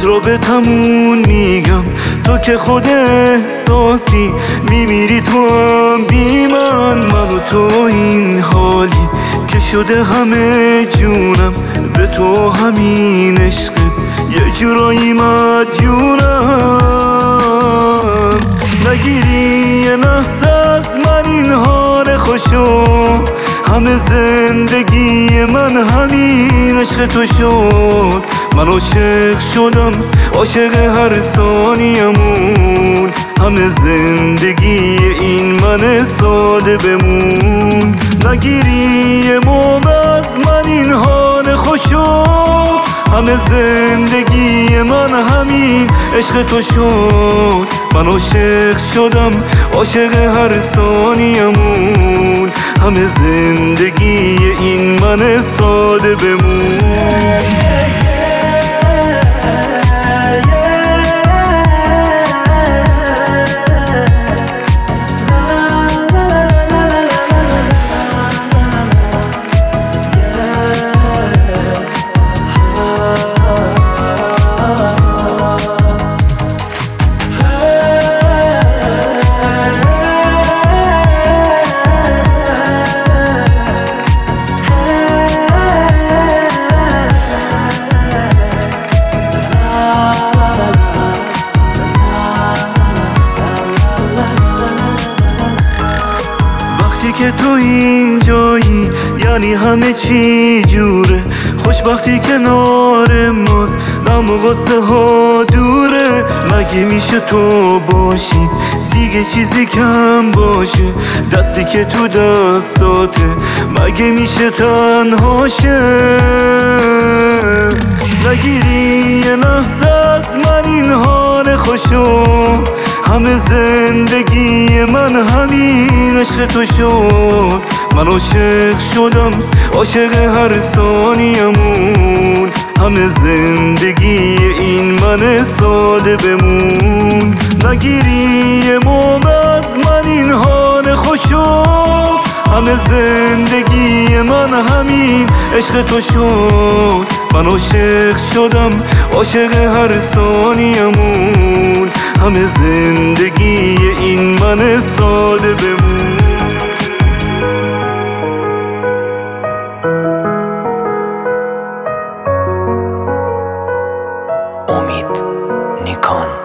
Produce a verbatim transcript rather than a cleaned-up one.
رو به تمون میگم، تو که خود احساسی میمیری تو هم بی من. من و تو این حالی که شده همه جونم، به تو همین عشقت یه جورایی مدیونم. نگیری یه لحظه از من این حال خوشو، همه زندگی من همین عشق تو شد. من عاشق شدم، عاشق هر ثانیه‌مون، همه زندگی این من ساده بمون. نگیری یه موقع از من این حال خوشو، همه زندگی من همین عشق تو شد. من عاشق شدم، عاشق هر ثانیه‌مون، همه زندگی این من ساده بمون. که تو اینجایی یعنی همه چی جوره، خوشبختی کنار ماست، غم و غصه ها دوره. مگه میشه تو باشی دیگه چیزی کم باشه، دستی که تو دستاته مگه میشه تنها شه؟ نگیری یه لحظه از من این حال خوشو، همه زندگی من همین عشق تو شد. من عاشق شدم، عاشق هر ثانیه‌مون، همه زندگی این من ساده بمون. نگیری یه موقع از من این حال خوشو، همه زندگی من همین عشق تو شد. من عاشق شدم، عاشق هر ثانیه‌مون، همه زندگی این من ساده بمون. امید نیکان.